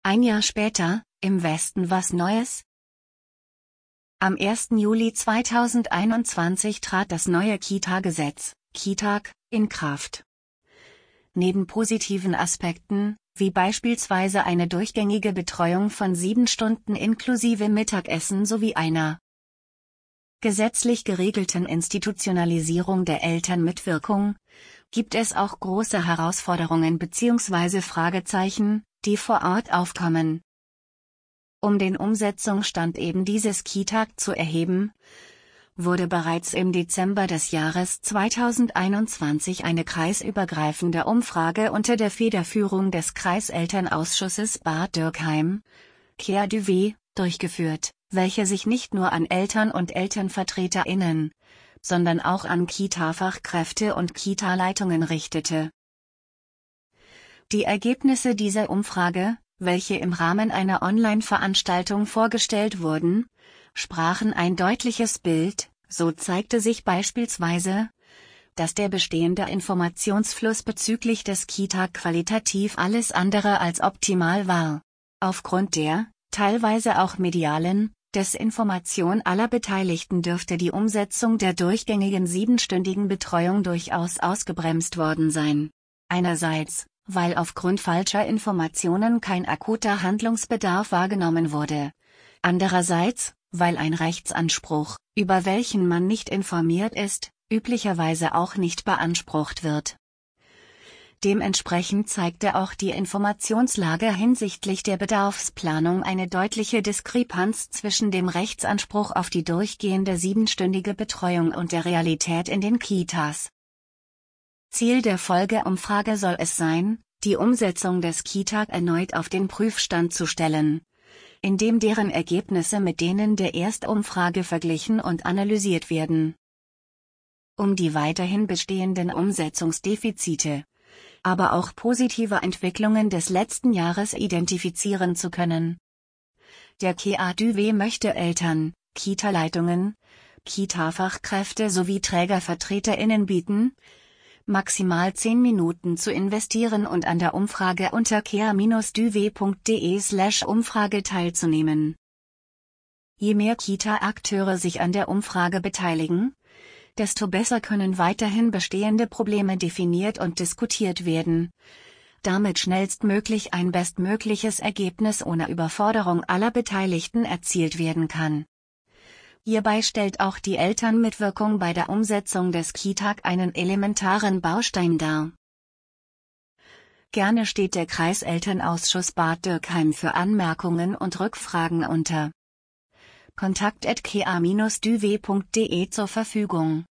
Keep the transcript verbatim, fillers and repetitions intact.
Ein Jahr später, im Westen was Neues? Am ersten Juli zweitausendeinundzwanzig trat das neue Kita-Gesetz, KiTaG, in Kraft. Neben positiven Aspekten, wie beispielsweise eine durchgängige Betreuung von sieben Stunden inklusive Mittagessen sowie einer gesetzlich geregelten Institutionalisierung der Elternmitwirkung, gibt es auch große Herausforderungen bzw. Fragezeichen, die vor Ort aufkommen. Um den Umsetzungsstand eben dieses KiTaG zu erheben, wurde bereits im Dezember des Jahres zweitausendeinundzwanzig eine kreisübergreifende Umfrage unter der Federführung des Kreiselternausschusses Bad Dürkheim, K A D W, durchgeführt, welche sich nicht nur an Eltern und ElternvertreterInnen, sondern auch an Kita-Fachkräfte und Kita-Leitungen richtete. Die Ergebnisse dieser Umfrage, welche im Rahmen einer Online-Veranstaltung vorgestellt wurden, sprachen ein deutliches Bild. So zeigte sich beispielsweise, dass der bestehende Informationsfluss bezüglich des KiTaG qualitativ alles andere als optimal war. Aufgrund der, teilweise auch medialen, Desinformation aller Beteiligten dürfte die Umsetzung der durchgängigen siebenstündigen Betreuung durchaus ausgebremst worden sein. Einerseits, weil aufgrund falscher Informationen kein akuter Handlungsbedarf wahrgenommen wurde. Andererseits, weil ein Rechtsanspruch, über welchen man nicht informiert ist, üblicherweise auch nicht beansprucht wird. Dementsprechend zeigte auch die Informationslage hinsichtlich der Bedarfsplanung eine deutliche Diskrepanz zwischen dem Rechtsanspruch auf die durchgehende siebenstündige Betreuung und der Realität in den Kitas. Ziel der Folgeumfrage soll es sein, die Umsetzung des KiTaG erneut auf den Prüfstand zu stellen, indem deren Ergebnisse mit denen der Erstumfrage verglichen und analysiert werden. Um die weiterhin bestehenden Umsetzungsdefizite, aber auch positive Entwicklungen des letzten Jahres identifizieren zu können. Der K A D W möchte Eltern, Kita-Leitungen, Kita-Fachkräfte sowie TrägervertreterInnen bieten, maximal zehn Minuten zu investieren und an der Umfrage unter k a dash d w punkt d e slash umfrage teilzunehmen. Je mehr Kita-Akteure sich an der Umfrage beteiligen, desto besser können weiterhin bestehende Probleme definiert und diskutiert werden, damit schnellstmöglich ein bestmögliches Ergebnis ohne Überforderung aller Beteiligten erzielt werden kann. Hierbei stellt auch die Elternmitwirkung bei der Umsetzung des KiTaG einen elementaren Baustein dar. Gerne steht der Kreiselternausschuss Bad Dürkheim für Anmerkungen und Rückfragen unter kontakt at k a dash d w punkt d e zur Verfügung.